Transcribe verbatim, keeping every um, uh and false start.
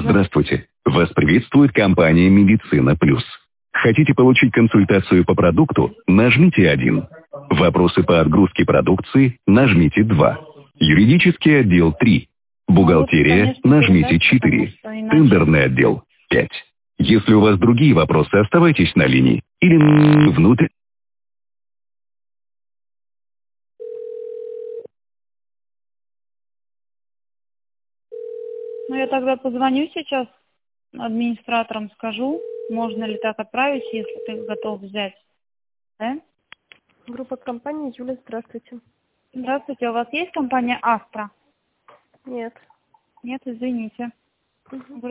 Здравствуйте. Вас приветствует компания «Медицина Плюс». Хотите получить консультацию по продукту? Нажмите один. Вопросы по отгрузке продукции? Нажмите два. Юридический отдел три. Бухгалтерия? Нажмите четыре. Тендерный отдел пять. Если у вас другие вопросы, оставайтесь на линии. Или внутрь. Ну, я тогда позвоню сейчас администраторам, скажу, можно ли так отправить, если ты готов взять. Да? Группа компании Юля, здравствуйте. Здравствуйте, у вас есть компания Астра? Нет. Нет, извините. Угу.